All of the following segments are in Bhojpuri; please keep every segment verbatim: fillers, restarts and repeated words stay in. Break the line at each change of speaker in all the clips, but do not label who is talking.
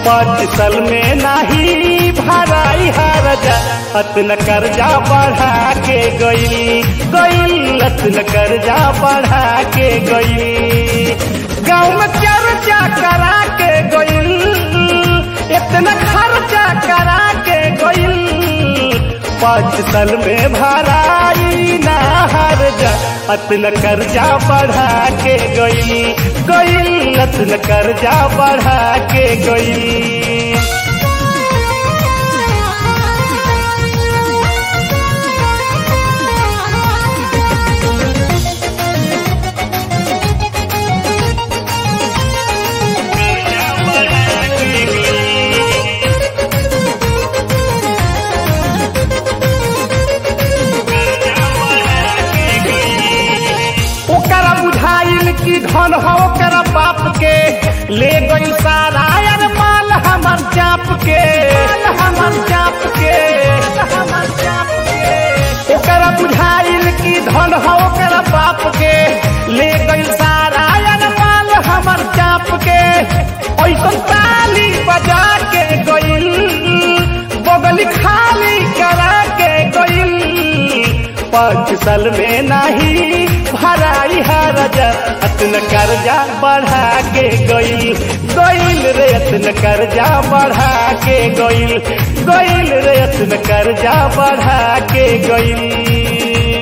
पाँच साल में नाही भराई हरजा अतन कर्जा बढ़ा के गई गई अतन कर्जा बढ़ा के गई गाँव में चर्चा करा के गई इतना खर्चा करा के गई पाँच साल में भराई ना हरजा अतन कर्जा बढ़ा के गई गई अतन कर्जा बढ़ा के गई। की धन हो कर बाप के ले गई सारा यार माल हमर चाप के हमर चाप के हमर चाप के ओकर बुझाइल की धन हो कर बाप के ले गई सारा यार माल हमर चाप के ऐसा ताली बजा के गइल बगल खाली करा के गइल पाँच साल में नहीं भराई हरजा अतन कर्जा बढ़ा के गइल गइल रे अतन कर्जा बढ़ा के गइल गइल रे अतन कर्जा बढ़ा के गइल।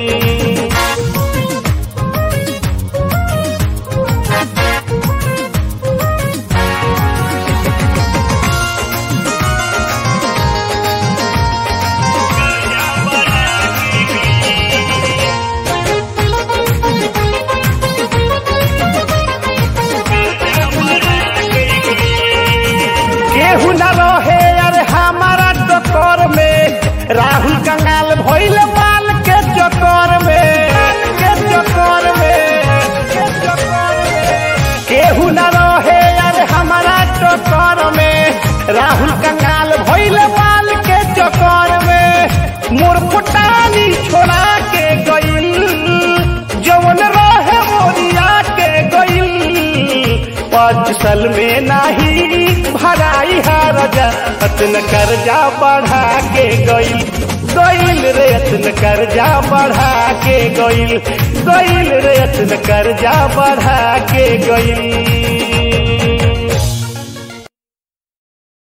केहू न रहे अरे हमारा टकर में राहुल कंगाल भइल माल के चक्कर में के चक्कर में के चक्कर में केहू न रहे अरे हमारा टकर में राहुल कंगाल भइल माल के चक्कर में मोर फुटानी छोड़ा के गइल जवन रहे मोरिया के गइल पाँच साल में नहीं भराई हरजा अतन कर्जा बढ़ा के गइल गइल रे अतन कर्जा बढ़ा के गइल गइल रे अतन कर्जा बढ़ा के गइल।